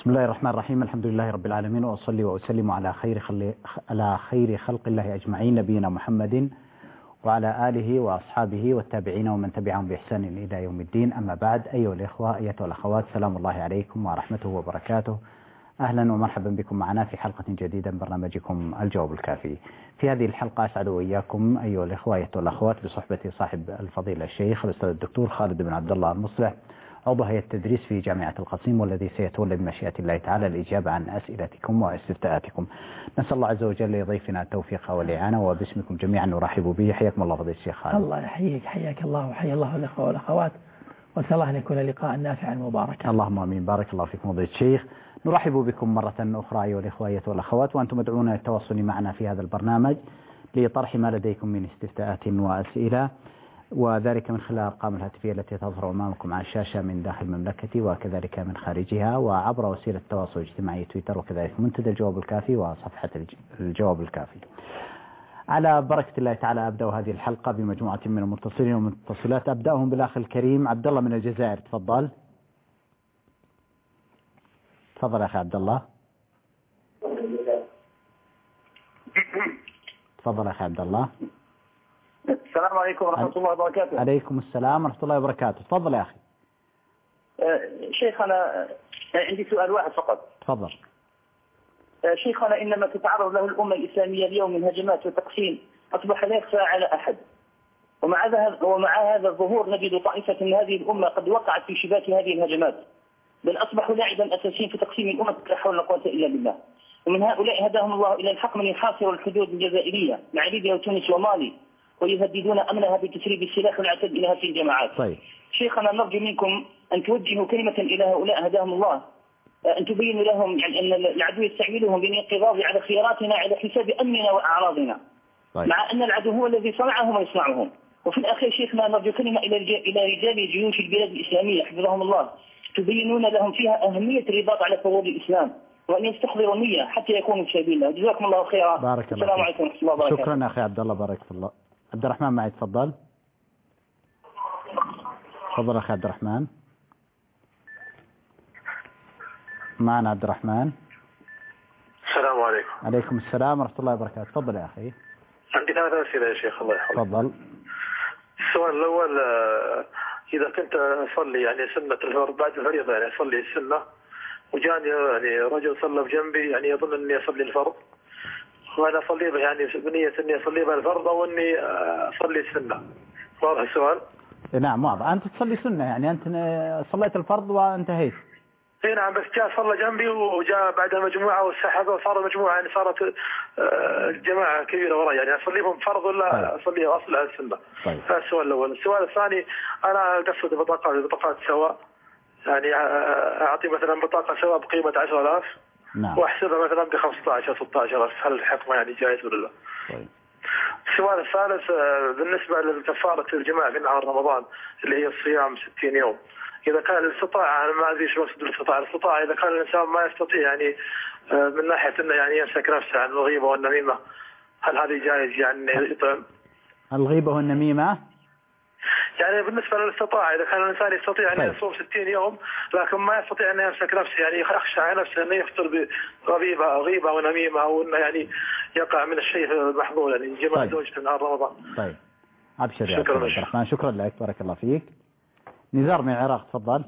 بسم الله الرحمن الرحيم. الحمد لله رب العالمين، وأصلي وأسلم على خير خلق الله أجمعين، نبينا محمد وعلى آله وأصحابه والتابعين ومن تبعهم بإحسان إلى يوم الدين. أما بعد، أيها الإخوة أيها الأخوات، سلام الله عليكم ورحمته وبركاته. أهلا ومرحبا بكم معنا في حلقة جديدة من برنامجكم الجواب الكافي. في هذه الحلقة أسعد وإياكم أيها الإخوة أيها الأخوات بصحبة صاحب الفضيلة الشيخ الأستاذ الدكتور خالد بن عبد الله المصلح، عضو هيئة التدريس في جامعة القصيم، والذي سيتولى بمشيئة الله تعالى الإجابة عن أسئلتكم واستفتاءاتكم. نسأل الله عز وجل لضيفنا التوفيق والإعانة، وباسمكم جميعا نرحب به. حياكم الله فضيلة الشيخ خالد. الله يحييك، حياك الله وحيا الله الإخوة والأخوات، وأسأل الله أن يكون لقاء نافعا مباركا. اللهم آمين. بارك الله فيكم فضيلة الشيخ. نرحب بكم مرة أخرى أيها الإخوة أيها الأخوات، وأنتم مدعون للتواصل معنا في هذا البرنامج لطرح ما لديكم من استفتاءات وأسئلة، وذلك من خلال الأرقام الهاتفية التي تظهر أمامكم على الشاشة من داخل المملكة وكذلك من خارجها، وعبر وسيلة التواصل الاجتماعي تويتر، وكذلك منتدى الجواب الكافي وصفحة الجواب الكافي. على بركة الله تعالى أبدأ هذه الحلقة بمجموعة من المتصلين والمتصلات. أبدأهم بالأخ الكريم عبد الله من الجزائر. تفضل تفضل أخي عبد الله. تفضل أخي عبد الله. السلام عليكم ورحمة الله وبركاته. عليكم السلام ورحمة الله وبركاته. تفضل يا أخي. شيخ، أنا عندي سؤال واحد فقط. تفضل. شيخنا، إنما تتعرض له الأمة الإسلامية اليوم من هجمات وتقسيم أصبح لا يخفى على أحد، ومع هذا الظهور نجد طائفة من هذه الأمة قد وقعت في شباك هذه الهجمات، بل أصبحوا لاعبا أساسيا في تقسيم الأمة، لا حول ولا قوة إلا بالله. ومن هؤلاء هداهم الله إلى الحق من يحاصروا الحدود الجزائرية مع ليبيا وتونس ومالي، ويهددون أمنها بتسريب السلاح والعتاد إلى هذه الجماعات. طيب. شيخنا، نرجو منكم أن توجهوا كلمة إلى هؤلاء هداهم الله، أن تبينوا لهم يعني أن العدو يستعملهم بالانقضاض على خياراتنا على حساب أمننا وأعراضنا. طيب. مع أن العدو هو الذي صنعهم ويصنعهم. وفي الأخير شيخنا، نرجو كلمة إلى رجال جيوش البلاد الإسلامية حفظهم الله، تبينون لهم فيها أهمية الرباط على فروض الإسلام، وأن يستحضروا النية حتى يكونوا في سبيل الله. جزاكم الله خيرا. بارك الله. السلام عليكم ورحمة الله وبركاته. شكرا أخي عبد الله، بارك الله. عبد الرحمن معي. تفضل. تفضل أخي عبد الرحمن. معنا عبد الرحمن. السلام عليكم. عليكم السلام ورحمة الله وبركاته. تفضل يا أخي. عندي 3 أسئلة يا شيخ، الله يحفظك. تفضل. السؤال الأول، إذا كنت أصلي يعني سنة الفرض بعد الفريضة، يعني أصلي السنة، وجاني يعني رجل صلى بجنبي يعني يظن أني أصلي الفرض، وأنا أصلي به يعني بنية أني أصلي به الفرض أو أني أصلي السنة. واضح السؤال؟ نعم واضح. أنت تصلي سنة، يعني أنت صليت الفرض وانتهيت. اي نعم، بس جاء صلى جنبي وجاء بعدها مجموعة وسحب وصار مجموعة، يعني صارت جماعة كبيرة وراي، يعني أصليهم فرض ولا أصلي أصل على السنة. طيب. هذا السؤال الأول. السؤال الثاني، أنا قصد بطاقات سواء، يعني أعطي مثلا بطاقة سواء بقيمة 10,000. نعم. وأحسبها مثلا ب15 16,000، هل الحكم يعني جائز ولا لا؟ طيب. السؤال الثالث، بالنسبة للكفارة الجماع في نهار رمضان اللي هي الصيام 60 يوم، إذا كان الاستطاعة، أنا ما أدري شو أقصد الاستطاعة، إذا كان الإنسان ما يستطيع يعني من ناحية إنه يعني يمسك نفسه عن الغيبة والنميمة، هل هذه جائز يعني يطعم؟ الغيبة والنميمة يعني بالنسبة للاستطاعة، إذا كان الإنسان يستطيع أن يصوم 60 يوم لكن ما يستطيع أن يمسك نفسه، يعني يخشى على نفسه أنه يفطر بغيبة ونميمة، أو أنه يعني يقع من الشيء المحظور، يعني جماع زوجته في نهار رمضان. طيب. أبشر يا عبد الرحمن، شكرا لك، بارك الله فيك. نزار من العراق. تفضل.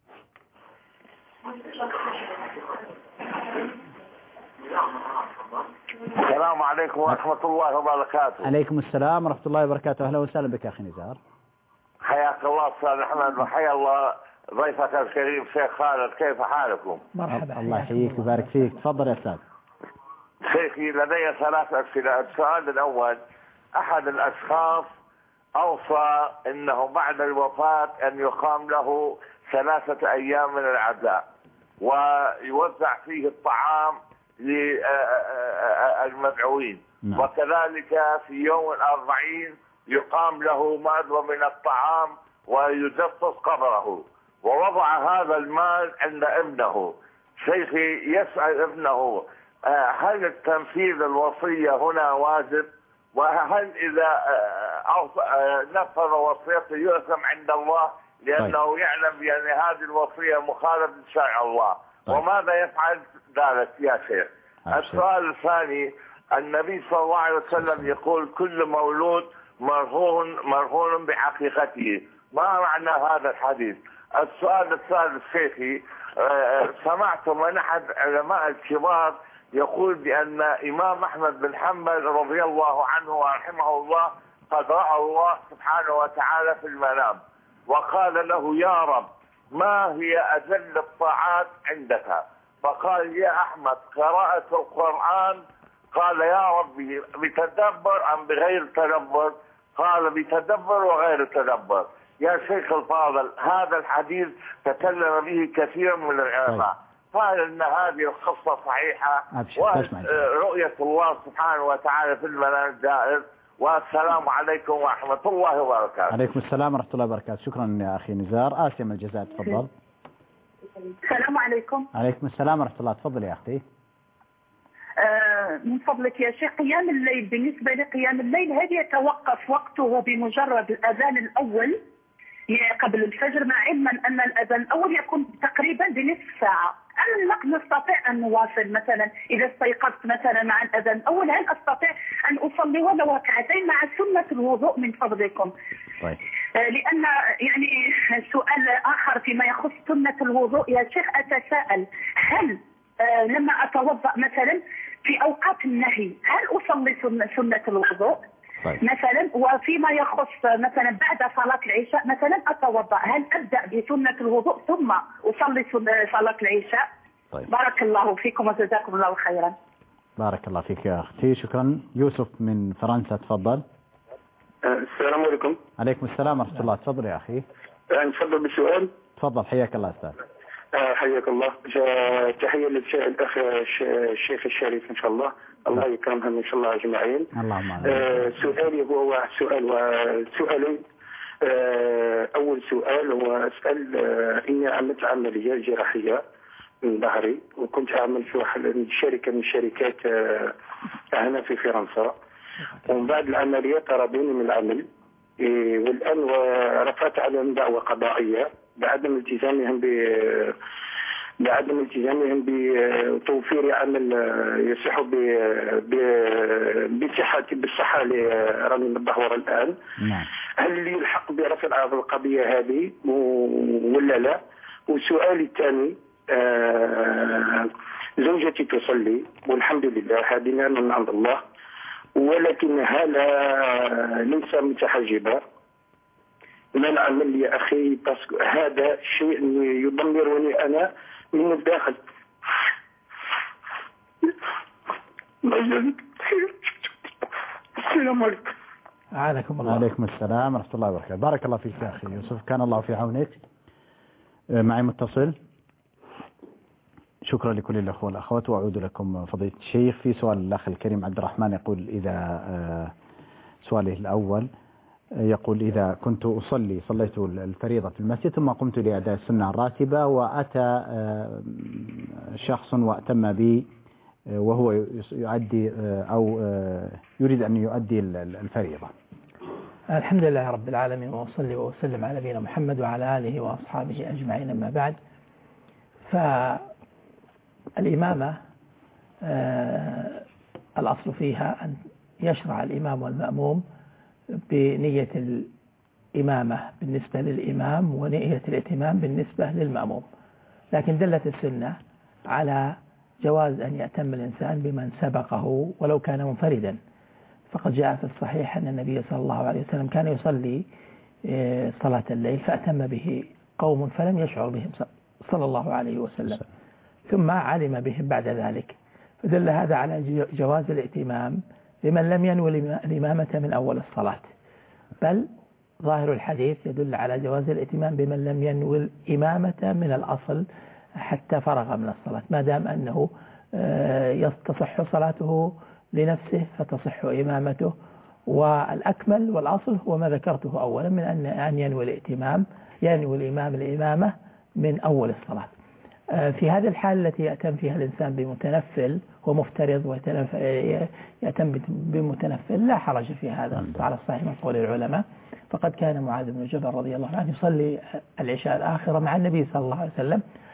السلام عليكم ورحمة الله وبركاته. عليكم السلام ورحمة الله وبركاته. أهلا وسهلا بك أخي نزار. حياك الله أستاذ أحمد، وحيا الله ضيفك الكريم شيخ خالد، كيف حالكم؟ مرحبا. الله يحييك ويبارك فيك. تفضل يا أستاذ. شيخي، لدي 3 أسئلة. السؤال الأول، أحد الأشخاص أوصى أنه بعد الوفاة أن يقام له 3 أيام من العزاء، ويوزع فيه الطعام للمدعوين، وكذلك في يوم 40 يقام له مأدبة من الطعام ويجسس قبره، ووضع هذا المال عند ابنه. شيخي، يسأل ابنه هل التنفيذ الوصية هنا واجب؟ وهل إذا نفذ وصيته يؤثم عند الله، لأنه يعلم بأن هذه الوصية مخالفة لشرع الله؟ طيب. وماذا يفعل ذلك يا شيخ؟ السؤال الثاني، النبي صلى الله عليه وسلم يقول كل مولود مرهون بعقيقته، ما معنى هذا الحديث؟ السؤال الثالث شيخي، سمعت من أحد علماء الكبار يقول بأن إمام أحمد بن حنبل رضي الله عنه ورحمه الله قد رأى الله سبحانه وتعالى في المنام وقال له يا رب ما هي أجل الطاعات عندك؟ فقال يا أحمد قراءة القرآن. قال يا ربي بتدبر أم بغير تدبر؟ قال بتدبر وغير تدبر. يا شيخ الفاضل، هذا الحديث تكلم به كثير من العلماء، قال ان هذه القصة صحيحة ورؤية الله سبحانه وتعالى في المنام جائز. والسلام عليكم ورحمة الله وبركاته. عليكم السلام ورحمة الله وبركاته. شكرا يا أخي نزار. آسيا من الجزائر تفضل. السلام عليكم. عليكم السلام ورحمة الله. تفضل يا أختي. من فضلك يا شيخ، قيام الليل بالنسبة لقيام الليل هل يتوقف وقته بمجرد الأذان الأول قبل الفجر، مع علما أن الأذان الأول يكون تقريبا بنصف ساعة؟ أم نستطيع أن نواصل مثلا إذا استيقظت مثلا مع الأذان الأول، هل أستطيع أن أصلي ولو ركعتين مع سنة الوضوء من فضلكم؟ طيب. لأن يعني سؤال آخر فيما يخص سنة الوضوء يا شيخ، أتساءل هل لما أتوضأ مثلا في أوقات النهي هل أصلي سنة الوضوء؟ طيب. مثلا وفيما يخص مثلا بعد صلاة العشاء مثلا أتوضأ، هل أبدأ بسنة الوضوء ثم أصلي صلاة العشاء؟ طيب. بارك الله فيكم وجزاكم الله خيرا. بارك الله فيك يا أختي. شكرا. يوسف من فرنسا تفضل. السلام عليكم. عليكم السلام ورحمة الله. تفضل يا أخي. نتفضل بالسؤال. تفضل حياك الله أستاذ. حياك الله. تحية للأخ الشيخ الشريف إن شاء الله، الله يكرمهم إن شاء الله أجمعين. اللهم آمين. سؤالي هو سؤالين. أول سؤال هو أسأل إني عملت عملية جراحية من ظهري، وكنت أعمل في واحد شركة من الشركات هنا في فرنسا، ومن بعد العملية طردوني من العمل، والآن رفعت عليهم دعوة قضائية بعدم التزامهم بتوفير عمل يصح بالصحة لرامي الدهور الآن. نعم. هل لي الحق برفع القضية هذه ولا لا؟ وسؤالي الثاني، زوجتي تصلي والحمد لله، هذه نعمة من عند الله، ولكنها ليس متحجبة. ما نعمل يا أخي؟ هذا شيء يدمرني أنا من الداخل. السلام عليكم. أعانكم الله. عليكم السلام ورحمة الله وبركاته. بارك الله فيك يا أخي يوسف، كان الله في عونك. معي متصل. شكرا لكل الأخوة والأخوات، وأعود لكم فضيلة الشيخ. في سؤال الأخ الكريم عبد الرحمن يقول إذا سؤاله الأول يقول إذا كنت صليت الفريضة في المسجد ثم قمت لأداء السنة الراتبة وأتى شخص وأتم بي وهو يؤدي أو يريد أن يؤدي الفريضة. الحمد لله رب العالمين، وأصلي وأسلم على نبينا محمد وعلى آله وأصحابه أجمعين. أما بعد، فالإمامة الأصل فيها أن يشرع الإمام والمأموم بنية الإمامة بالنسبة للإمام ونية الائتمام بالنسبة للمأموم، لكن دلت السنة على جواز أن يأتم الإنسان بمن سبقه ولو كان منفردا. فقد جاء في الصحيح أن النبي صلى الله عليه وسلم كان يصلي صلاة الليل فأتم به قوم فلم يشعر بهم صلى الله عليه وسلم، ثم علم بهم بعد ذلك، فدل هذا على جواز الائتمام لمن لم ينوي الإمامة من أول الصلاة، بل ظاهر الحديث يدل على جواز الائتمام بمن لم ينوي الإمامة من الأصل حتى فرغ من الصلاة، ما دام أنه تصح صلاته لنفسه فتصح إمامته. والأكمل والأصل هو ما ذكرته أولا من أن ينوي الائتمام، ينوي الإمام الإمامة من أول الصلاة. في هذه الحالة التي يأتم فيها الإنسان بمتنفل ومفترض ويأتم بمتنفل لا حرج في هذا على الصحيح من قول العلماء. فقد كان معاذ بن جبل رضي الله عنه يصلي العشاء الآخرة مع النبي صلى الله عليه وسلم،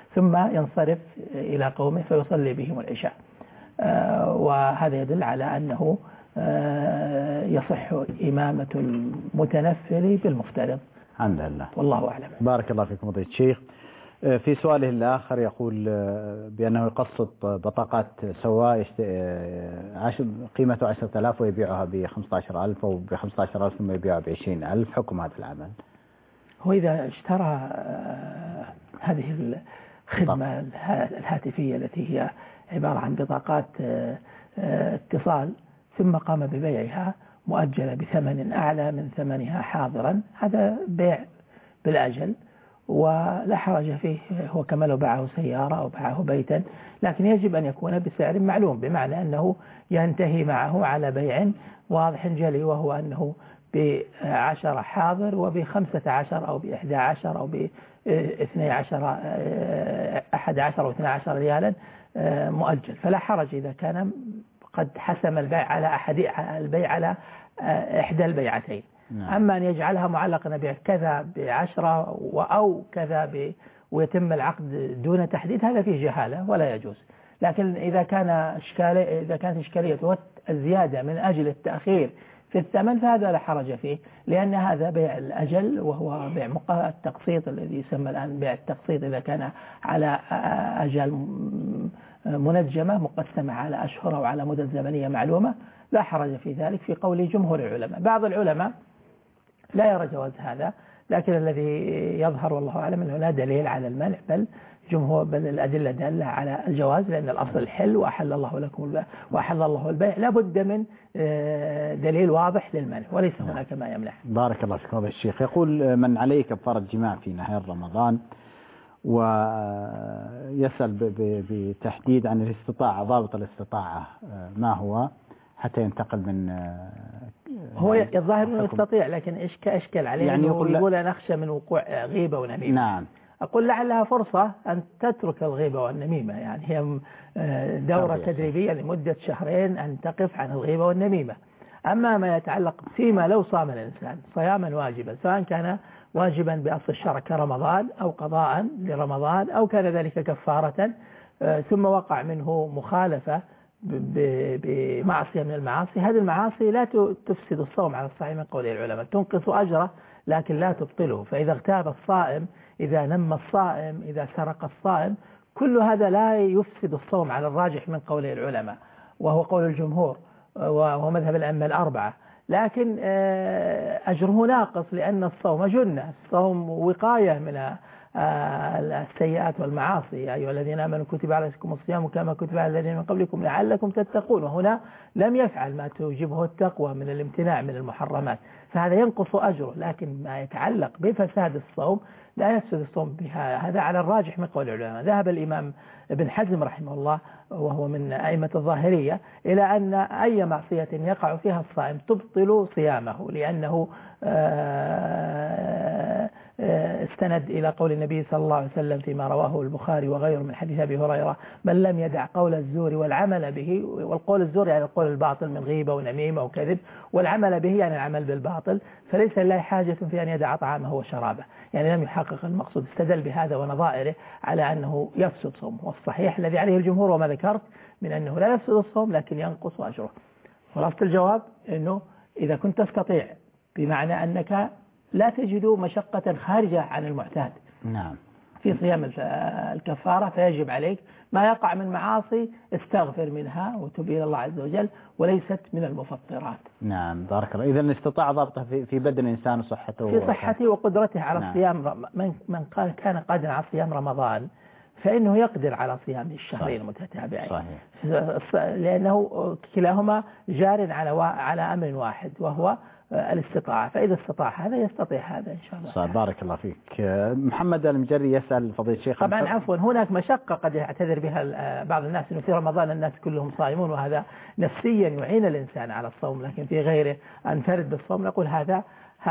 ثم ينصرف إلى قومه فيصلي بهم العشاء. وهذا يدل على أنه يصح إمامة المتنفل بالمفترض. الحمد لله والله أعلم. بارك الله فيكم فضيلة الشيخ. في سؤاله الآخر يقول بأنه يقسط بطاقات سواء قيمته 10,000 ويبيعها ب15,000 أو ب15,000 ثم يبيعها ب20,000. حكم هذا العمل؟ هو إذا اشترى هذه الخدمة الهاتفية التي هي عبارة عن بطاقات اتصال ثم قام ببيعها مؤجلة بثمن أعلى من ثمنها حاضرا، هذا بيع بالأجل ولا حرج فيه، هو كما لو باعه سيارة أو باعه بيتا، لكن يجب أن يكون بسعر معلوم، بمعنى أنه ينتهي معه على بيع واضح جلي، وهو أنه ب10 حاضر وب15 أو ب11 أو ب11 أو 12 ريالا مؤجل، فلا حرج إذا كان قد حسم البيع على إحدى البيعتين. أما أن يجعلها معلقة بيع كذا ب10 أو كذا ويتم العقد دون تحديد، هذا فيه جهالة ولا يجوز. لكن إذا كانت إشكالية الزيادة من أجل التأخير في الثمن فهذا لا حرج فيه، لأن هذا بيع الأجل وهو بيع التقسيط الذي يسمى الآن بيع التقسيط، إذا كان على أجل منجمة مقسمة على أشهر أو على مدة زمنية معلومة، لا حرج في ذلك في قول جمهور العلماء. بعض العلماء لا يرى جواز هذا، لكن الذي يظهر والله أعلم أنه لا دليل على المنع، بل الأدلة دالة على الجواز، لأن الأصل الحل وأحل الله البيع، لا بد من دليل واضح للمنع وليس هناك ما يمنع. بارك الله فيكم. هذا الشيخ يقول من عليه كفارة جماع في نهار رمضان، ويسأل بتحديد عن الاستطاعة، ضابط الاستطاعة ما هو حتى ينتقل من هو الظاهر أنه يستطيع، لكن أشكل عليه يعني يقول أنا أخشى من وقوع غيبة ونميمة. نعم. أقول لعلها فرصة أن تترك الغيبة والنميمة، يعني هي دورة تدريبية لمدة 2 شهر أن تقف عن الغيبة والنميمة. أما ما يتعلق فيما لو صام الإنسان صياما واجبا، سواء كان واجبا بأصل الشرع كرمضان أو قضاء لرمضان أو كان ذلك كفارة، ثم وقع منه مخالفة بمعصية من المعاصي، هذه المعاصي لا تفسد الصوم على الصحيح من قول العلماء، تنقص أجره لكن لا تبطله. فإذا اغتاب الصائم، إذا نم الصائم، إذا سرق الصائم، كل هذا لا يفسد الصوم على الراجح من قول العلماء، وهو قول الجمهور وهو مذهب الأئمة 4، لكن أجره ناقص لأن الصوم جنة، الصوم وقاية من السيئات والمعاصي. يا أيها الذين آمنوا كتب عليكم الصيام كما كتب على الذين من قبلكم لعلكم تتقون، وهنا لم يفعل ما توجبه التقوى من الامتناع من المحرمات، فهذا ينقص أجره. لكن ما يتعلق بفساد الصوم لا يفسد الصوم بها، هذا على الراجح من قول العلماء. ذهب الإمام ابن حزم رحمه الله وهو من أئمة الظاهرية إلى أن أي معصية يقع فيها الصائم تبطل صيامه، لأنه استند إلى قول النبي صلى الله عليه وسلم فيما رواه البخاري وغيره من حديث أبي هريرة: من لم يدع قول الزور والعمل به، والقول الزور يعني القول الباطل من غيبة ونميمة وكذب، والعمل به يعني العمل بالباطل، فليس لله حاجة في أن يدع طعامه وشرابه، يعني لم يحقق المقصود. استدل بهذا ونظائره على أنه يفسد صومه، والصحيح الذي عليه الجمهور وما ذكرت من أنه لا يفسد الصوم لكن ينقص أجره. خلاصة الجواب أنه إذا كنت تستطيع، بمعنى أنك لا تجد مشقة خارجة عن المعتاد نعم في صيام الكفارة، فيجب عليك ما يقع من معاصي استغفر منها وتب إلى الله عز وجل، وليست من المفطرات. نعم بارك الله. إذا استطاع ضبطه في بدن الإنسان وصحته، في صحته وقدرته على الصيام. من كان قادر على صيام رمضان فإنه يقدر على صيام الشهرين المتتابعين، لأنه كلاهما جار على أمر واحد وهو الاستطاعة، فإذا استطاع هذا يستطيع هذا إن شاء الله. صحيح. بارك الله فيك. محمد المجري يسأل فضيلة الشيخ، طبعا عفوا هناك مشقة قد يعتذر بها بعض الناس أنه في رمضان الناس كلهم صائمون، وهذا نفسيا يعين الإنسان على الصوم، لكن في غيره أنفرد بالصوم نقول هذا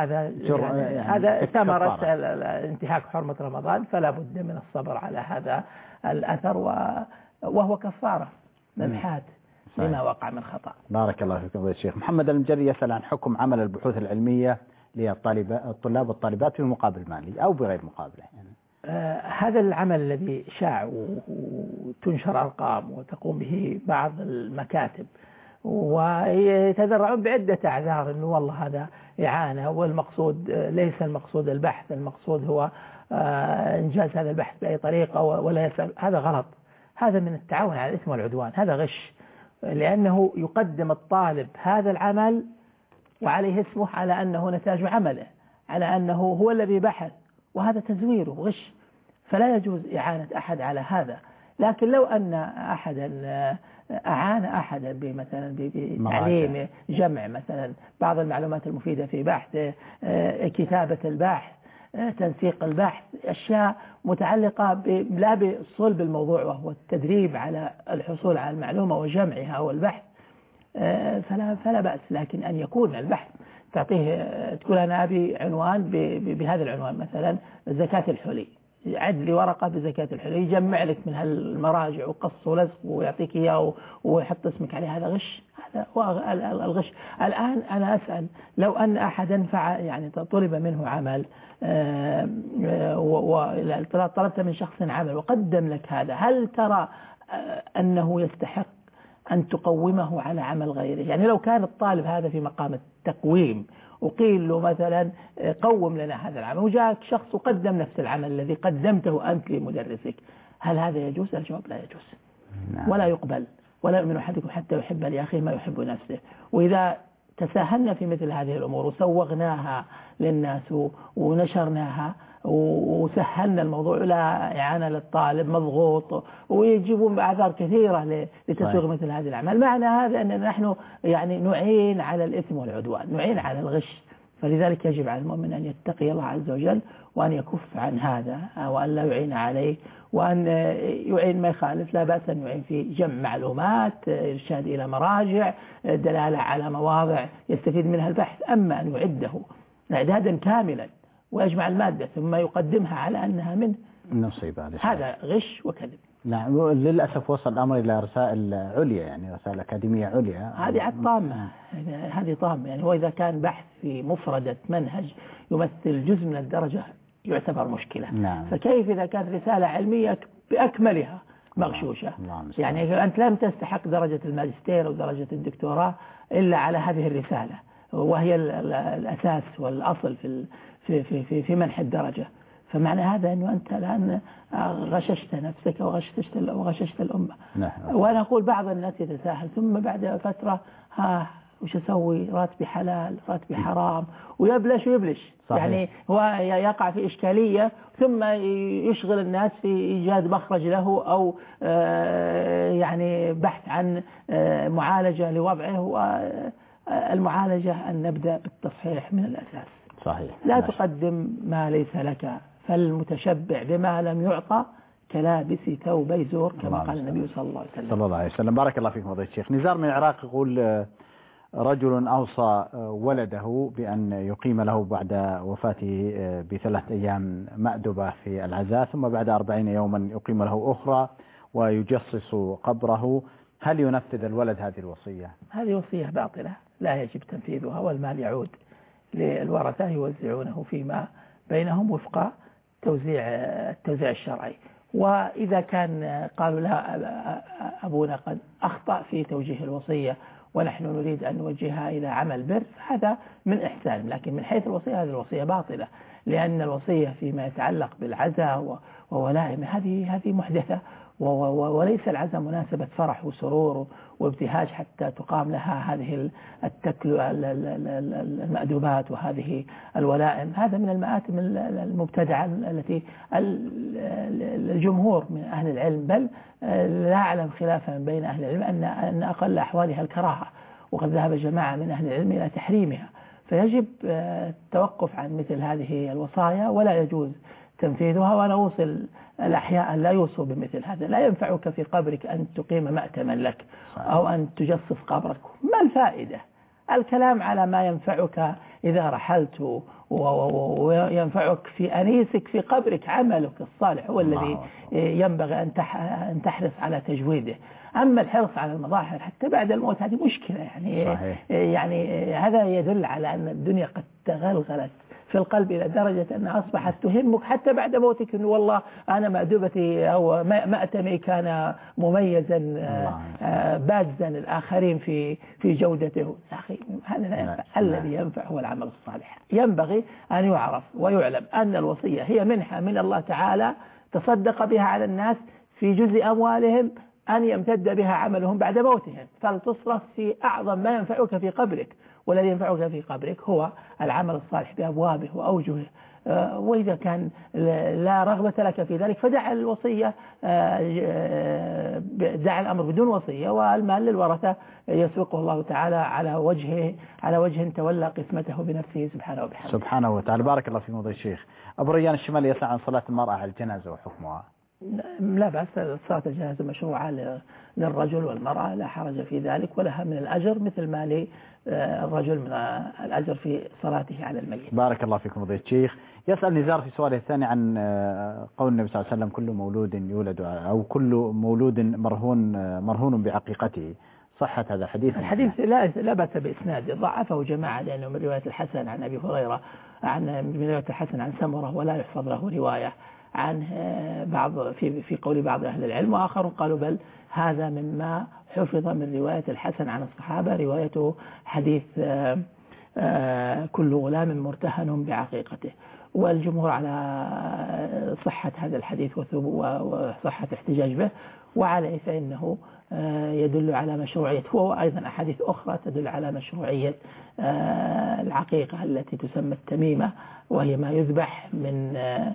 ثمرة انتهاك حرمة رمضان، فلا بد من الصبر على هذا الأثر، وهو كفارة ممحات لما وقع من خطأ. بارك الله فيكم فضيلة الشيخ. محمد المجري يسأل عن حكم عمل البحوث العلمية للطلاب والطالبات في مقابل مالي أو بغير مقابل، يعني هذا العمل الذي شاع وتنشر أرقام وتقوم به بعض المكاتب ويتذرعون بعدة أعذار أنه والله هذا إعانة، والمقصود ليس المقصود البحث، المقصود هو إنجاز هذا البحث بأي طريقة ولا يسأل. هذا غلط، هذا من التعاون على الإثم والعدوان، هذا غش، لأنه يقدم الطالب هذا العمل وعليه اسمه على أنه نتاج عمله، على أنه هو الذي بحث، وهذا تزوير وغش، فلا يجوز إعانة أحد على هذا. لكن لو أن أحدا أعان أحدا مثلا بتعليم جمع مثلا بعض المعلومات المفيدة في بحث، كتابة البحث، تنسيق البحث، أشياء متعلقة لا بصلب الموضوع وهو التدريب على الحصول على المعلومة وجمعها والبحث، فلا بأس. لكن أن يكون البحث تعطيه تقول أنا أبي عنوان بهذا العنوان مثلا زكاة الحلي، عد لي ورقة بزكاة الحلي، يجمع لك من هالمراجع وقص ولزق ويعطيك إياه ويحط اسمك عليه، هذا غش، هذا هو الغش. الآن أنا أسأل لو أن أحدا يعني طلب منه عمل وطلبت من شخص عمل وقدم لك هذا، هل ترى أنه يستحق أن تقومه على عمل غيره؟ يعني لو كان الطالب هذا في مقام التقويم وقيل له مثلا قوم لنا هذا العمل، وجاءك شخص وقدم نفس العمل الذي قدمته أنت لمدرسك، هل هذا يجوز؟ الجواب لا يجوز ولا يقبل، ولا يؤمن أحدكم حتى يحب لأخيه ما يحب نفسه. وإذا تساهلنا في مثل هذه الأمور وسوغناها للناس ونشرناها وسهلنا الموضوع، لا إعانة للطالب مضغوط ويجيبون بأعذار كثيرة لتسويغ مثل هذه الأعمال، معنى هذا أننا نحن يعني نعين على الإثم والعدوان، نعين على الغش. فلذلك يجب على المؤمن أن يتقي الله عز وجل وأن يكف عن هذا وأن لا يعين عليه، وأن يعين ما يخالف، لا بأس أن يعين في جمع معلومات، إرشاد إلى مراجع، دلالة على مواضع يستفيد منها البحث. أما أن يعده إعدادا كاملا ويجمع المادة ثم يقدمها على أنها منه نصيب، هذا غش وكذب. نعم، للأسف وصل الأمر إلى رسائل عليا، يعني رسائل أكاديمية عليا، هذه عاد طامة، هذه طامة. يعني هو إذا كان بحث في مفردة منهج يمثل جزء من الدرجة يعتبر مشكلة. نعم. فكيف إذا كانت رسالة علمية بأكملها مغشوشة؟ يعني أنت لم تستحق درجة الماجستير أو درجة الدكتوراه إلا على هذه الرسالة، وهي الأساس والأصل في منح الدرجة. فمعنى هذا أنه أنت الآن غششت نفسك وغششت الأمة. نعم. وأنا أقول بعض الناس يتساهل ثم بعد فترة وش أسوي، راتبي حلال راتبي حرام، ويبلش. صحيح. يعني هو يقع في إشكالية ثم يشغل الناس في إيجاد مخرج له أو يعني بحث عن معالجة لوضعه. والمعالجة أن نبدأ بالتصحيح من الأساس. صحيح. لا تقدم ما ليس لك، فالمتشبع بما لم يعطى كلابس ثوبي زور، كما قال النبي صلى الله عليه وسلم. بارك الله فيكم فضيلة الشيخ. نزار من العراق يقول رجل أوصى ولده بأن يقيم له بعد وفاته ب3 أيام مأدبة في العزاء، ثم بعد 40 يوما يقيم له أخرى ويجصص قبره، هل ينفذ الولد هذه الوصية؟ هذه وصية باطلة لا يجب تنفيذها، والمال يعود للورثة يوزعونه فيما بينهم وفق التوزيع الشرعي. وإذا كان قالوا لا أبونا قد أخطأ في توجيه الوصية ونحن نريد أن نوجهها إلى عمل بر، هذا من إحسان. لكن من حيث الوصية هذه الوصية باطلة، لأن الوصية فيما يتعلق بالعزاء وولائم هذه محدثة، وليس العزاء مناسبة فرح وسرور وابتهاج حتى تقام لها هذه المأدوبات وهذه الولائم. هذا من المآتم المبتدعة التي الجمهور من أهل العلم، بل لا أعلم خلافا بين أهل العلم أن أقل أحوالها الكراهة، وقد ذهب جماعة من أهل العلم إلى تحريمها. فيجب التوقف عن مثل هذه الوصايا ولا يجوز تنفيذها. وأنا أوصل الأحياء لا يوصوا بمثل هذا. لا ينفعك في قبرك أن تقيم مأتما لك أو أن تجصص قبرك، ما الفائدة؟ الكلام على ما ينفعك إذا رحلت وينفعك في أنيسك في قبرك. عملك الصالح هو الذي ينبغي أن تحرص على تجويده. أما الحرص على المظاهر حتى بعد الموت هذه مشكلة. يعني هذا يدل على أن الدنيا قد تغلغلت في القلب إلى درجة أنها أصبحت تهمك حتى بعد موتك، أنه والله أنا مأدبتي أو مأتمي كان مميزا بازا الآخرين في جودته. يا أخي هذا لا ينفع. الذي ينفع هو العمل الصالح. ينبغي أن يعرف ويعلم أن الوصية هي منحة من الله تعالى تصدق بها على الناس في جزء أموالهم أن يمتد بها عملهم بعد موتهم، فلتصرف في أعظم ما ينفعك في قبرك، والذي ينفعك في قبرك هو العمل الصالح بأبوابه وأوجهه. وإذا كان لا رغبة لك في ذلك فدع الوصية، دع الأمر بدون وصية، والمال للورثة يسوقه الله تعالى على وجه تولى قسمته بنفسه سبحانه وبحمده. سبحانه وتعالى. بارك الله في موضوع الشيخ. أبو ريان الشمالي يسأل عن صلاة المرأة على الجنازة وحكمها. لا بأس، صلاة الجنازة مشروعة للرجل والمرأة، لا حرج في ذلك، ولها من الأجر مثل ما للرجل من الأجر في صلاته على الميت. بارك الله فيكم فضيلة الشيخ. يسأل نزار في سؤاله الثاني عن قول النبي صلى الله عليه وسلم كل مولود يولد أو كل مولود مرهون بعقيقته، صحة هذا الحديث؟ الحديث لا بأس بإسناده، ضعفه جماعة لأنه من رواية الحسن عن أبي هريرة، من رواية الحسن عن سمرة، ولا يحفظ له رواية عن بعض في قول بعض أهل العلم، وآخرون قالوا بل هذا مما حفظ من رواية الحسن عن الصحابة، روايته حديث كل غلام مرتهن بعقيقته. والجمهور على صحة هذا الحديث وصحة احتجاج به، وعليه فإنه يدل على مشروعيته، وأيضا أحاديث أخرى تدل على مشروعية العقيقة التي تسمى التميمة، وهي ما يذبح من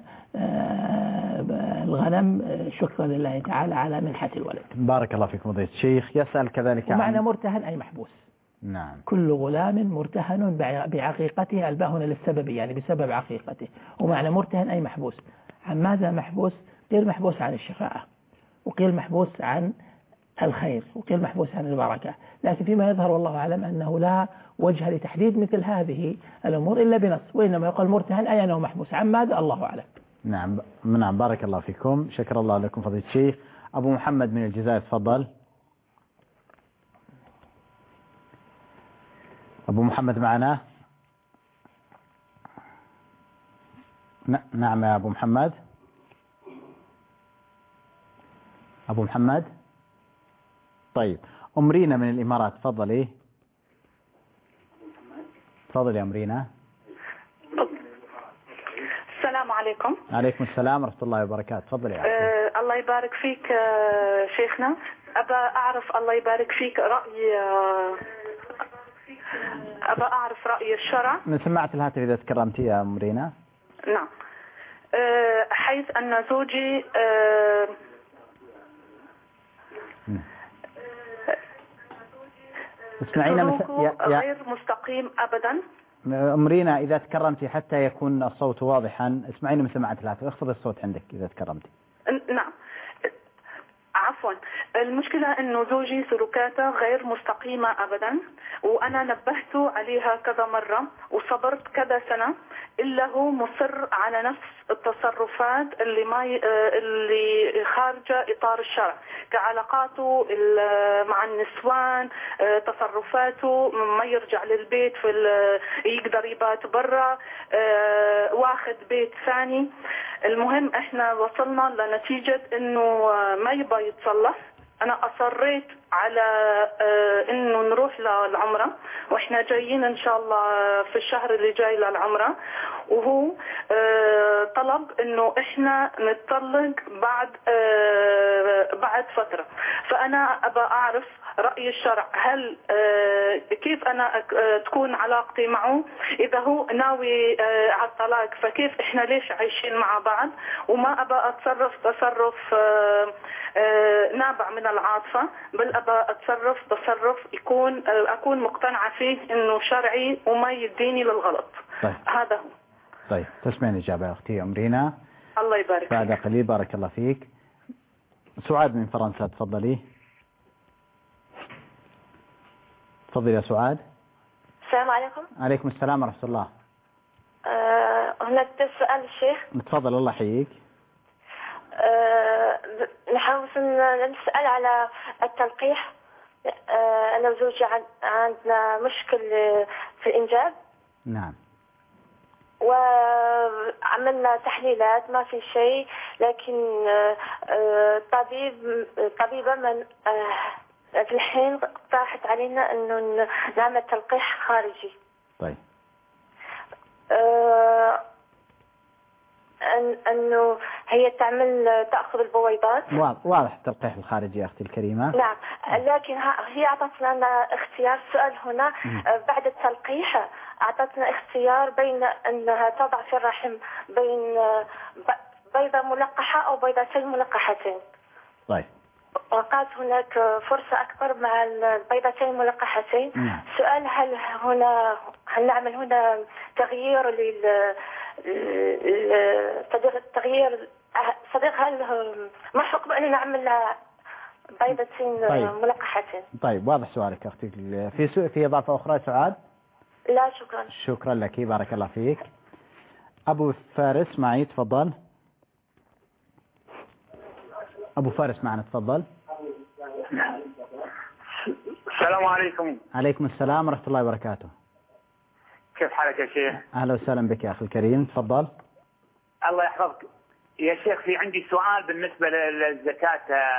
الغنم شكرا لله تعالى على منحة الولد. بارك الله فيكم فضيلة الشيخ. يسأل كذلك ومعنى مرتهن أي محبوس. نعم. كل غلام مرتهن بعقيقته، الباء هنا للسبب يعني بسبب عقيقته، ومعنى مرتهن أي محبوس. عن ماذا محبوس؟ قيل محبوس عن الشفاعة، وقيل محبوس عن الخير، وقيل محبوس عن البركة، لكن فيما يظهر والله أعلم أنه لا وجه لتحديد مثل هذه الأمور إلا بنص، وإنما يقال مرتهن أي أنه محبوس. عن ماذا الله أعلم. نعم. بارك الله فيكم. شكر الله لكم فضيلة الشيخ. أبو محمد من الجزائر تفضل. أبو محمد معنا؟ نعم يا أبو محمد. أبو محمد. طيب أمرينا من الإمارات تفضلي. تفضل يا أمرينا. السلام عليكم. عليكم السلام ورحمة الله وبركاته. تفضلي. الله يبارك فيك شيخنا. أبا أعرف الله يبارك فيك أبا أعرف رأي الشرع من سماعة الهاتف إذا تكرمتي يا أمرينا. نعم. حيث أن زوجي اسمعينا غير مستقيم أبدا. أمرينا إذا تكرمتي حتى يكون الصوت واضحا، اسمعينا من سماعة الهاتف، اخفض الصوت عندك إذا تكرمتي. نعم. عفوا، المشكلة انه زوجي سلوكاته غير مستقيمة ابدا، وانا نبهته عليها كذا مرة وصبرت كذا سنة، الا هو مصر على نفس التصرفات اللي خارجة اطار الشرع، كعلاقاته مع النسوان، تصرفاته ما يرجع للبيت يقدر يبات برا، واخد بيت ثاني. المهم احنا وصلنا لنتيجة انه ما يبغى يتصلح. انا اصريت على انه نروح للعمرة، واحنا جايين ان شاء الله في الشهر اللي جاي للعمرة، وهو طلب انه احنا نتطلق بعد فترة. فانا ابى اعرف رأي الشرع، هل كيف انا تكون علاقتي معه؟ اذا هو ناوي على الطلاق فكيف احنا ليش عايشين مع بعض؟ وما ابى اتصرف تصرف نابع من العاطفة، بل ابى اتصرف تصرف اكون مقتنعة فيه انه شرعي وما يديني للغلط. طيب. هذا هو. طيب تسمعين الإجابة أختي أمرينا. الله يبارك بعد فيك. قليل. بارك الله فيك. سعاد من فرنسا تفضلي. تفضلي يا سعاد. السلام عليكم. عليكم السلام ورحمة الله. هناك سؤال الشيخ. تفضل الله يحييك. نحاول نسأل على التلقيح. أنا وزوجي عندنا مشكل في الإنجاب. نعم. وعملنا تحليلات ما في شيء، لكن طبيبة من في الحين اقترحت علينا انه نعمل تلقيح خارجي. طيب. انه هي تاخذ البويضات. واضح التلقيح الخارجي يا اختي الكريمه. نعم، لكن هي اعطتنا لنا اختيار. سؤال هنا بعد التلقيح اعطتنا اختيار بين انها تضع في الرحم بين بيضه ملقحه او بيضتين ملقحتين. طيب. وقعت هناك فرصه اكبر مع البيضتين الملقحتين. سؤال هل نعمل هنا تغيير تغيير صديق؟ هل ما حكم أن نعمل بيضتين ملقحتين؟ طيب واضح سؤالك أختي. في إضافة أخرى سعاد؟ لا شكرا. شكرا لك، بارك الله فيك. أبو فارس معي، تفضل. أبو فارس معنا، تفضل. السلام عليكم. عليكم السلام ورحمة الله وبركاته. كيف حالك يا شيخ؟ أهلا وسهلا بك يا أخي الكريم، تفضل. الله يحفظك يا شيخ. في عندي سؤال بالنسبة للزكاة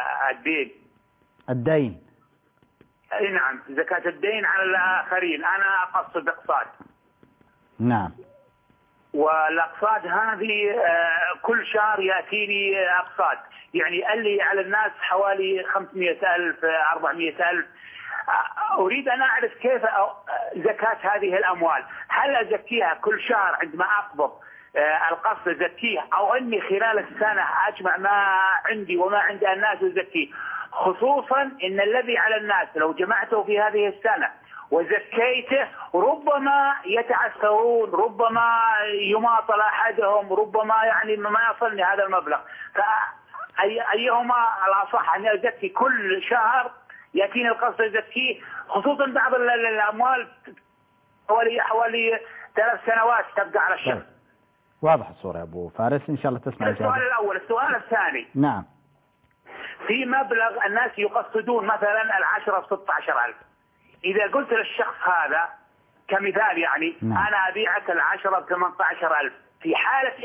الدين. اي نعم، زكاة الدين على الآخرين. أنا أقصد اقساط. نعم. والأقساط هذه كل شهر يأتيني أقساط، يعني اللي على الناس حوالي 500,000 400,000. أريد أن أعرف كيف زكاة هذه الأموال. هل أزكيها كل شهر عندما أقبض القسط أزكيه، أو أني خلال السنة أجمع ما عندي وما عند الناس وزكيه؟ خصوصا إن الذي على الناس لو جمعته في هذه السنة وزكيته ربما يتعثرون، ربما يماطل أحدهم، ربما يعني ما يصلني هذا المبلغ. فأيهما الأصح، أن أزكي كل شهر يأتيني القسط يزكيه، خصوصا بعض الأموال حوالي 3 سنوات تبقى على الشخص. واضح الصورة يا أبو فارس، إن شاء الله تسمع الجواب. السؤال الأول. السؤال الثاني. نعم. في مبلغ الناس يقصدون مثلا 10 16,000. إذا قلت للشخص هذا كمثال يعني نعم. أنا أبيعك 10 ب 18,000، في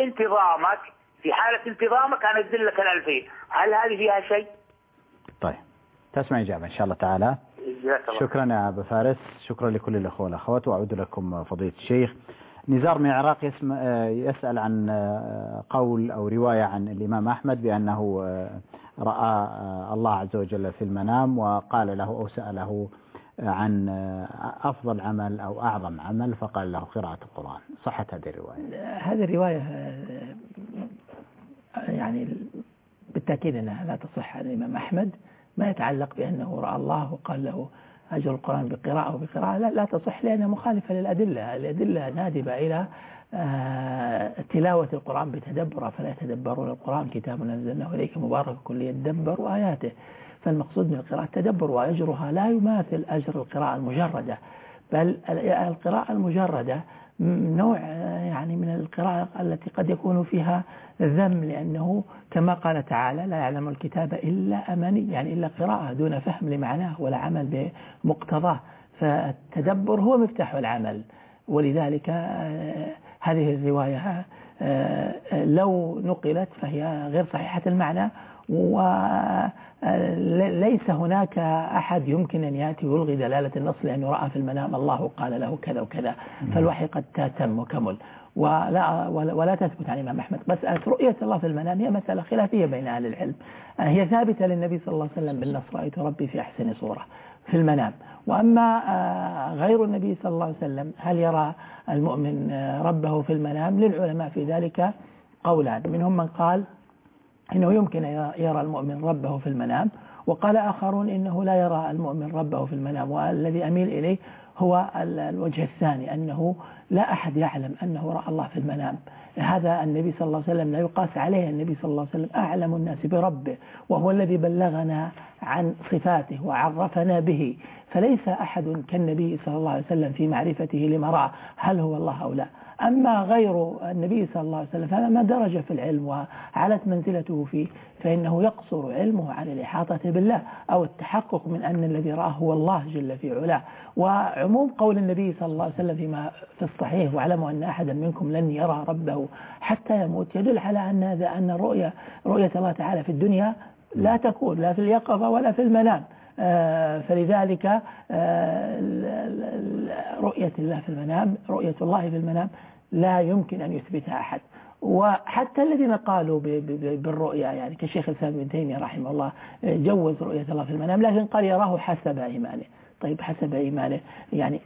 حالة انتظامك أنا أنزل لك 2000، هل هذه فيها شيء؟ طيب تسمع إجابة إن شاء الله تعالى. شكرا يا أبو فارس، شكرا لكل الأخوة والأخوات، وأعود لكم فضيلة الشيخ. نزار من العراق يسأل عن قول أو رواية عن الإمام أحمد بأنه رأى الله عز وجل في المنام وقال له أو سأله عن أفضل عمل أو أعظم عمل، فقال له قراءة القرآن. صحت هذه الرواية؟ هذه الرواية يعني بالتأكيد أنها لا تصح عن الإمام أحمد. ما يتعلق بأنه رأى الله وقال له أجر القرآن بقراءة أو بقراءة لا تصح، لأنها مخالفة للأدلة. الأدلة نادبة إلى تلاوة القرآن بتدبر، فلا يتدبرون القرآن كتاب أنزلناه إليك مبارك كل يتدبر آياته. فالمقصود من القراءة التدبر، وأجرها لا يماثل أجر القراءة المجردة، بل القراءة المجردة نوع يعني من القراءة التي قد يكون فيها ذم، لأنه كما قال تعالى لا يعلم الكتاب إلا أماني، يعني إلا قراءة دون فهم لمعناه ولا عمل بمقتضاه. فالتدبر هو مفتاح العمل، ولذلك هذه الرواية لو نقلت فهي غير صحيحة المعنى، وليس هناك أحد يمكن أن يأتي ويلغي دلالة النص لأنه رأى في المنام الله قال له كذا وكذا، فالوحي قد تم وكمل ولا تثبت عن الإمام أحمد. مسألة رؤية الله في المنام هي مسألة خلافية بين أهل العلم، هي ثابتة للنبي صلى الله عليه وسلم بالنص رأيت ربي في أحسن صورة في المنام. وأما غير النبي صلى الله عليه وسلم هل يرى المؤمن ربه في المنام؟ للعلماء في ذلك قولان، منهم من قال إنه يمكن يرى المؤمن ربه في المنام، وقال آخرون إنه لا يرى المؤمن ربه في المنام. والذي أميل إليه هو الوجه الثاني، أنه لا أحد يعلم أنه رأى الله في المنام. هذا النبي صلى الله عليه وسلم لا يقاس عليه، النبي صلى الله عليه وسلم أعلم الناس بربه، وهو الذي بلغنا عن صفاته وعرفنا به، فليس أحد كالنبي صلى الله عليه وسلم في معرفته لما رأى هل هو الله أو لا. أما غير النبي صلى الله عليه وسلم فهذا ما درج في العلم وعلت منزلته فيه، فإنه يقصر علمه على الإحاطة بالله أو التحقق من أن الذي رآه هو الله جل في علاه. وعموم قول النبي صلى الله عليه وسلم فيما في الصحيح واعلموا أن أحدا منكم لن يرى ربه حتى يموت يدل على أن رؤية الله تعالى في الدنيا لا تكون لا في اليقظة ولا في المنام. فلذلك رؤية الله في المنام لا يمكن أن يثبتها أحد. وحتى الذين قالوا بالرؤيا يعني كشيخ الإسلام ابن تيمية رحمه الله جوز رؤية الله في المنام، لكن قال يراه حسب إيمانه. طيب حسب إيمانه يعني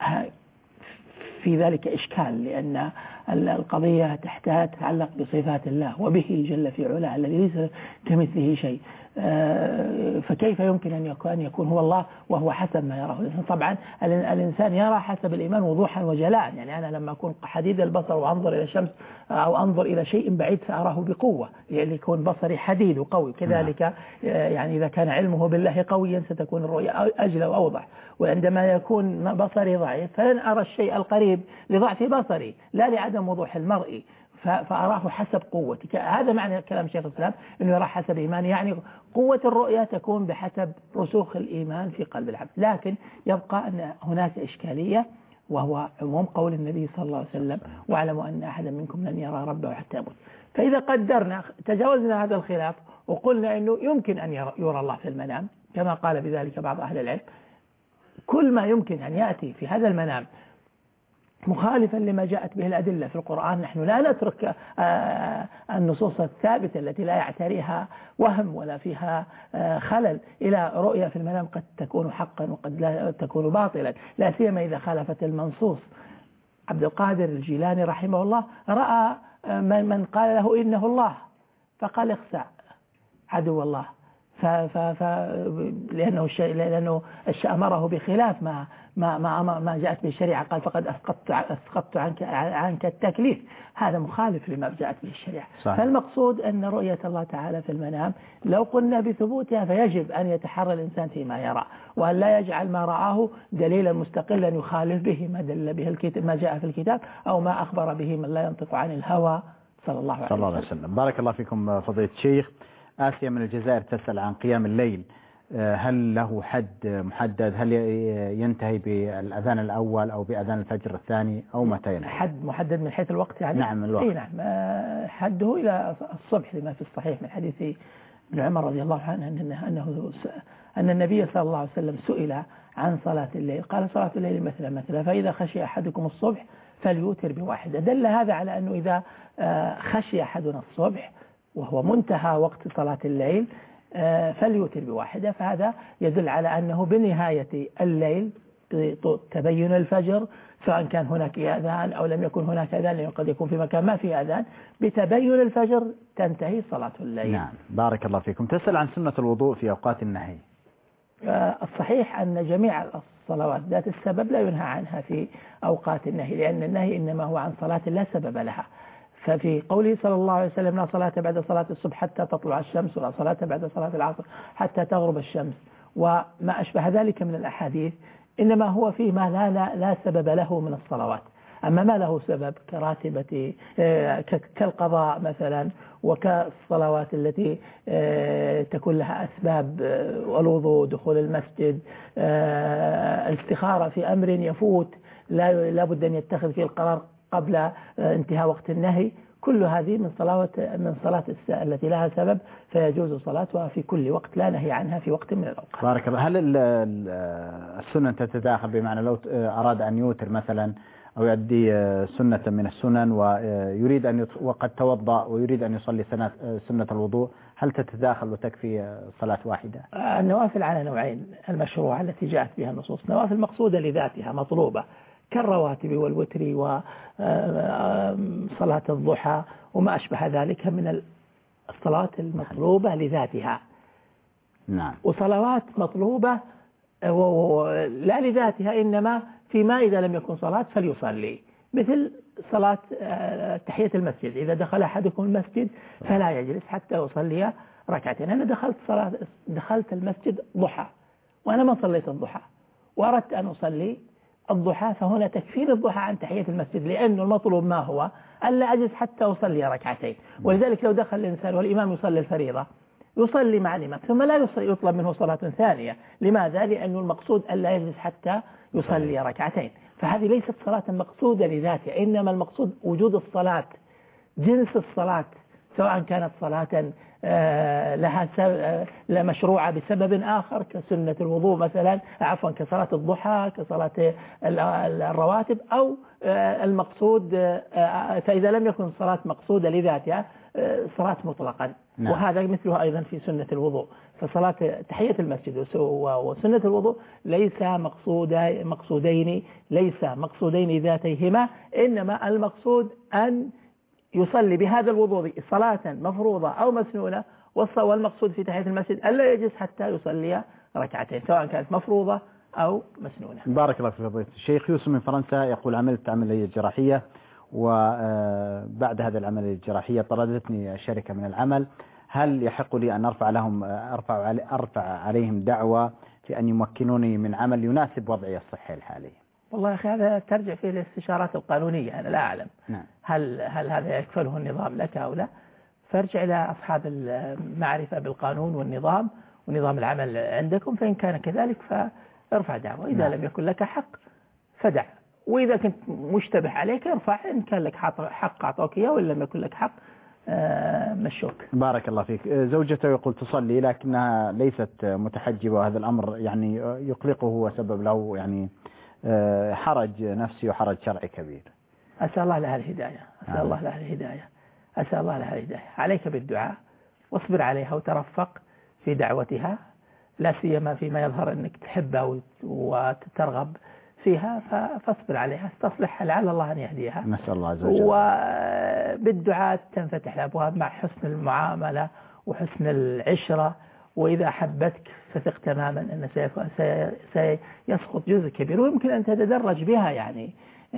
في ذلك إشكال، لأن القضية تتعلق بصفات الله وبه جل في علاه الذي ليس كمثله شيء. فكيف يمكن أن يكون هو الله وهو حسب ما يراه الإنسان؟ طبعا الإنسان يرى حسب الإيمان وضوحا وجلاء. يعني أنا لما أكون حديد البصر وأنظر إلى الشمس أو أنظر إلى شيء بعيد سأراه بقوة، يعني يكون بصري حديد وقوي. كذلك يعني إذا كان علمه بالله قويا ستكون الرؤية أجلى وأوضح. وعندما يكون بصري ضعيف فلن أرى الشيء القريب لضعف بصري لا لعدم وضوح المرئي، فأراه حسب قوتي. هذا معنى كلام شيخ الإسلام أنه يرى حسب إيمان، يعني قوة الرؤية تكون بحسب رسوخ الإيمان في قلب العبد. لكن يبقى أن هناك إشكالية، وهو عموم قول النبي صلى الله عليه وسلم واعلموا أن أحدا منكم لن يرى ربه حتى يموت. فإذا قدرنا تجاوزنا هذا الخلاف وقلنا أنه يمكن أن يرى الله في المنام كما قال بذلك بعض أهل العلم، كل ما يمكن أن يأتي في هذا المنام مخالفا لما جاءت به الأدلة في القرآن، نحن لا نترك النصوص الثابتة التي لا يعتريها وهم ولا فيها خلل إلى رؤية في المنام قد تكون حقا وقد لا تكون باطلا، لا سيما إذا خالفت المنصوص. عبد القادر الجيلاني رحمه الله رأى من قال له إنه الله فقال اخسع عدو الله، لأنه الشيء أمره بخلاف ما جاءت به الشريعة، قال فقد أسقطت عنك التكليف. هذا مخالف لما جاءت به الشريعة. صحيح. فالمقصود أن رؤية الله تعالى في المنام لو قلنا بثبوتها فيجب أن يتحرى الإنسان فيما يرى، وأن لا يجعل ما رآه دليلا مستقلا يخالف به ما دل به الكتاب ما جاء في الكتاب أو ما أخبر به من لا ينطق عن الهوى صلى الله عليه وسلم. بارك الله فيكم فضيلة الشيخ. آسيا من الجزائر تسأل عن قيام الليل، هل له حد محدد؟ هل ينتهي بالأذان الأول أو بأذان الفجر الثاني أو متى ينتهي؟ حد محدد من حيث الوقت يعني؟ نعم الوقت. نعم حده إلى الصبح لما في الصحيح من حديث ابن عمر رضي الله عنه أن النبي صلى الله عليه وسلم سئل عن صلاة الليل قال صلاة الليل مثلا فإذا خشي أحدكم الصبح فليوتر بواحدة. دل هذا على أنه إذا خشي أحدنا الصبح وهو منتهى وقت صلاة الليل فليوتر بواحدة، فهذا يدل على أنه بنهاية الليل تبين الفجر سواء كان هناك أذان أو لم يكن هناك أذان، لأنه قد يكون في مكان ما في أذان، بتبين الفجر تنتهي صلاة الليل. نعم بارك الله فيكم. تسأل عن سنة الوضوء في أوقات النهي. الصحيح أن جميع الصلوات ذات السبب لا ينهى عنها في أوقات النهي، لأن النهي إنما هو عن صلاة لا سبب لها. ففي قوله صلى الله عليه وسلم لا صلاة بعد صلاة الصبح حتى تطلع الشمس ولا صلاة بعد صلاة العصر حتى تغرب الشمس وما أشبه ذلك من الأحاديث، إنما هو فيه ما لا سبب له من الصلوات. أما ما له سبب كراتبة كالقضاء مثلا وكالصلوات التي تكون لها أسباب الوضوء، دخول المسجد، الاستخارة في أمر يفوت لا بد أن يتخذ فيه القرار قبل انتهاء وقت النهي، كل هذه من صلاة التي لها سبب فيجوز صلاتها في كل وقت لا نهي عنها في وقت من الأوقات. بارك الله. هل السنن تتداخل؟ بمعنى لو أراد أن يوتر مثلا أو يؤدي سنة من السنن ويريد وقد توضأ ويريد أن يصلي سنة الوضوء، هل تتداخل وتكفي صلاة واحدة؟ النوافل على نوعين المشروعة التي جاءت بها النصوص، نوافل مقصودة لذاتها مطلوبة كالرواتب والوتر وصلاة الضحى وما أشبه ذلك من الصلاة المطلوبة لذاتها. نعم. وصلوات مطلوبة لا لذاتها، إنما فيما إذا لم يكن صلاة فليصلي، مثل صلاة تحية المسجد، إذا دخل أحدكم المسجد فلا يجلس حتى يصلي ركعتين. أنا دخلت المسجد ضحى وأنا ما صليت الضحى وأردت أن أصلي الضحى فهنا تكفير الضحى عن تحية المسجد، لأنه المطلوب ما هو ألا أجلس حتى أصلي ركعتين. ولذلك لو دخل الإنسان والإمام يصلي الفريضة يصلي مع الإمام ثم لا يطلب منه صلاة ثانية. لماذا؟ لأنه المقصود ألا يجلس حتى يصلي ركعتين. فهذه ليست صلاة مقصودة لذاتها، إنما المقصود وجود الصلاة، جنس الصلاة، سواء كانت صلاة لها مشروعة بسبب آخر كسنة الوضوء مثلا، عفوا كصلاة الضحى، كصلاة الرواتب، أو المقصود فإذا لم يكن صلاة مقصودة لذاتها صلاة مطلقا. نعم. وهذا مثله أيضا في سنة الوضوء. فصلاة تحية المسجد وسنة الوضوء ليس مقصودين ذاتيهما، إنما المقصود أن يصلي بهذا الوضوء صلاة مفروضة أو مسنونة، والمقصود في تحية المسجد ألا يجلس حتى يصلي ركعتين سواء كانت مفروضة أو مسنونة. بارك الله فيك فضيلة الشيخ. يوسف من فرنسا يقول عملت عملية جراحية، وبعد هذه العملية الجراحية طردتني الشركة من العمل، هل يحق لي أن أرفع عليهم دعوة في أن يمكنوني من عمل يناسب وضعي الصحي الحالي؟ والله يا أخي هذا ترجع فيه الاستشارات القانونية، أنا لا أعلم. نعم. هل هذا يكفله النظام لك أو لا؟ فارجع إلى أصحاب المعرفة بالقانون والنظام ونظام العمل عندكم، فإن كان كذلك فارفع دعوة. إذا لم يكن لك حق فدع، وإذا كنت مشتبه عليك ارفع، إن كان لك حق أعطوك إياه، وإن لم يكن لك حق مشوك. بارك الله فيك. زوجته يقول تصلي لكنها ليست متحجبة، وهذا الأمر يعني يقلقه وسبب له يعني حرج نفسي وحرج شرعي كبير. أسأل الله لها الهداية، أسأل الله لها الهداية، أسأل الله لها الهداية. عليك بالدعاء واصبر عليها وترفق في دعوتها، لا سيما فيما يظهر أنك تحبها وترغب فيها، فاصبر عليها استصلحها لعل الله أن يهديها. نسأل الله عز وجل. وبالدعاء تنفتح الأبواب مع حسن المعاملة وحسن العشرة، وإذا حبتك فثق تماما أن سيسقط جزء كبير، ويمكن أن تتدرج بها، يعني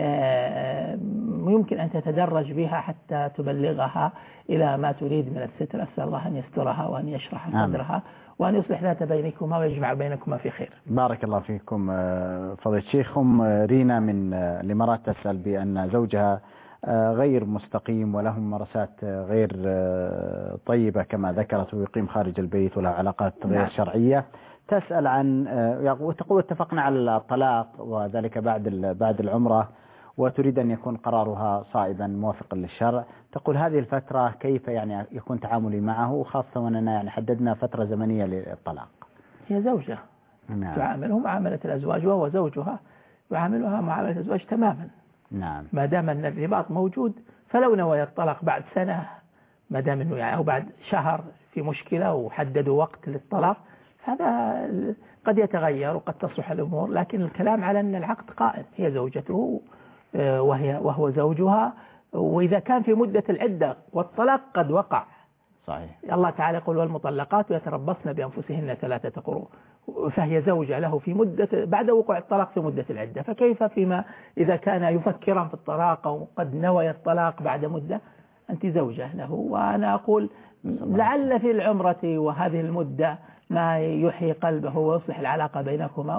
يمكن أن تتدرج بها حتى تبلغها إلى ما تريد من الستر. أسأل الله أن يسترها وأن يشرح صدرها وأن يصلح ذات بينكما ويجمع بينكما في خير. بارك الله فيكم فضيلة الشيخ. رينا من الإمارات تسأل بأن زوجها غير مستقيم وله ممارسات غير طيبة كما ذكرت، ويقيم خارج البيت وله علاقات غير شرعية. تسأل عن وتقول اتفقنا على الطلاق وذلك بعد العمرة، وتريد أن يكون قرارها صائبا موافقا للشرع. تقول هذه الفترة كيف يعني يكون تعاملي معه، وخاصة وأننا يعني حددنا فترة زمنية للطلاق. هي زوجة. نعم. تعامله معاملة الأزواج، وهو زوجها يعاملها معاملة الأزواج تماما. نعم. ما دام أن الرباط موجود، فلو نوى الطلاق بعد سنة، ما دام أنه يعني أو بعد شهر في مشكلة وحددوا وقت للطلاق، هذا قد يتغير وقد تصلح الأمور، لكن الكلام على أن العقد قائم، هي زوجته وهو زوجها، وإذا كان في مدة العدة والطلاق قد وقع. صحيح. الله تعالى يقول والمطلقات يتربصن بأنفسهن 3 قروء، فهي زوجة له في مدة بعد وقوع الطلاق في مدة العدة، فكيف فيما إذا كان يفكرا في الطلاق أو قد نوى الطلاق بعد مدة؟ أنت زوجة له. وأنا أقول لعل في العمرة وهذه المدة ما يحيي قلبه ويصلح العلاقة بينكما،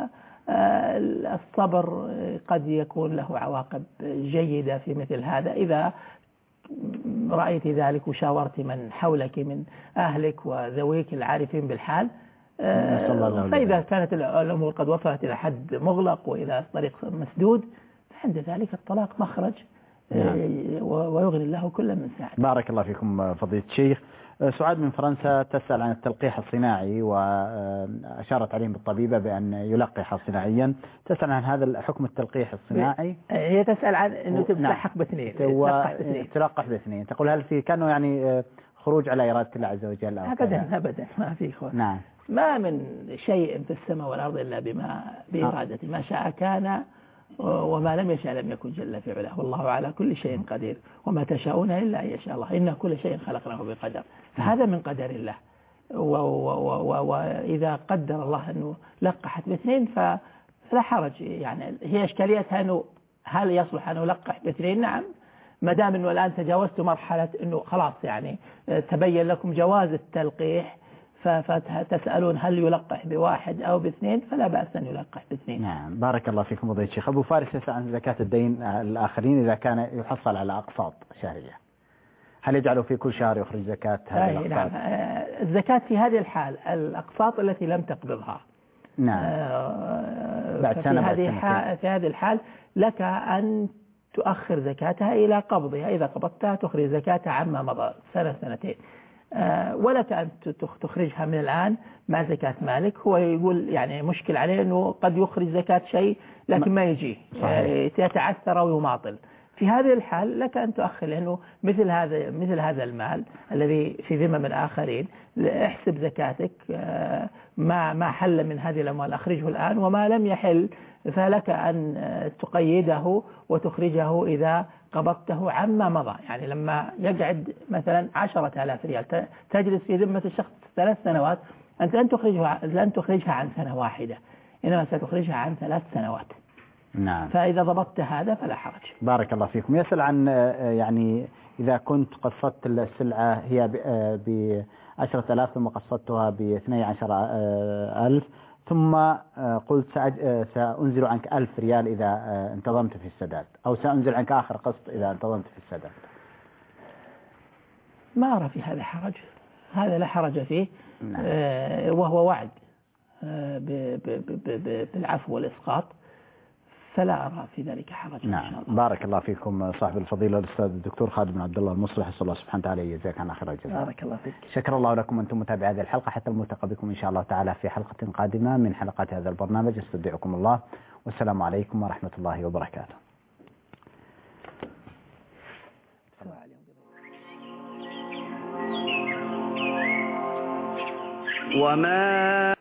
والصبر قد يكون له عواقب جيدة في مثل هذا إذا رأيت ذلك وشاورت من حولك من أهلك وذويك العارفين بالحال. فإذا كانت الأمور قد وصلت إلى حد مغلق وإلى الطريق مسدود، فعند ذلك الطلاق مخرج. ويغني الله كل من ساعته. بارك الله فيكم فضيلة الشيخ. سعاد من فرنسا تسأل عن التلقيح الصناعي، وأشارت عليهم الطبيبة بأن يلقح صناعيا. تسأل عن هذا حكم التلقيح الصناعي. هي تسأل عن أنه تلقح باثنين. تلقح باثنين. تقول هل في كانوا يعني خروج على إرادة الله عز وجل؟ أبدا ما في خروج. نعم. ما من شيء في السماء والأرض إلا بإرادته، ما شاء كان وما لم يشاء لم يكن جل في علاه، والله على كل شيء قدير، وما تشاءون إلا أن يشاء الله، إن كل شيء خلقناه بقدر. فهذا من قدر الله، وإذا قدر الله أنه لقحت باثنين فلا حرج. يعني هي إشكاليتها أنه هل يصلح أن نلقح باثنين؟ نعم، ما دام أنه الآن تجاوزت مرحلة أنه خلاص يعني تبين لكم جواز التلقيح، فتسألون هل يلقح ب1 أو ب2 فلا بأس أن يلقح ب2. نعم بارك الله فيكم فضيلة الشيخ. أبو فارس يسأل عن زكاة الدين الآخرين إذا كان يحصل على أقساط شهرية، هل يجعله في كل شهر يخرج زكاة هذه الأقساط؟ نعم. الزكاة في هذه الحال الأقساط التي لم تقبضها. نعم. بعد سنة في هذه الحال لك أن تؤخر زكاتها إلى قبضها، إذا قبضتها تخرج زكاتها عما مضى سنة سنتين، ولك أن تخرجها من الآن مع زكاة مالك. هو يقول يعني مشكل عليه أنه قد يخرج زكاة شيء لكن ما يجي، يتعثر أو يماطل. في هذه الحال لك أن تؤخر، لأنه مثل هذا المال الذي في ذمم الآخرين احسب زكاتك، ما حل من هذه الأموال أخرجه الآن، وما لم يحل فلك أن تقيده وتخرجه إذا قبضته عما مضى. يعني لما يقعد مثلا 10,000 ريال تجلس في ذمة الشخص 3 سنوات، أنت لن تخرجها عن سنة واحدة، إنما ستخرجها عن 3 سنوات. نعم. فإذا ضبطت هذا فلا حرج. بارك الله فيكم. يسأل عن يعني إذا كنت قسطت السلعة هي ب10,000 ثم قسطتها ب12,000 ثم قلت سأنزل عنك 1000 ريال إذا انتظمت في السداد، أو سأنزل عنك آخر قسط إذا انتظمت في السداد، ما أرى في هذا حرج، هذا لا حرج فيه. نعم. وهو وعد بالعفو والإسقاط، فلا أرى في ذلك حرج. نعم. إن شاء الله. بارك الله فيكم صاحب الفضيلة الأستاذ الدكتور خالد بن عبد الله المصلح، صلى الله سبحانه وتعالى يجزاك عنا خير الجزاء. بارك الله فيك. شكر الله لكم أنتم متابعي هذه الحلقة، حتى الملتقى بكم إن شاء الله تعالى في حلقة قادمة من حلقات هذا البرنامج. استودعكم الله والسلام عليكم ورحمة الله وبركاته. وما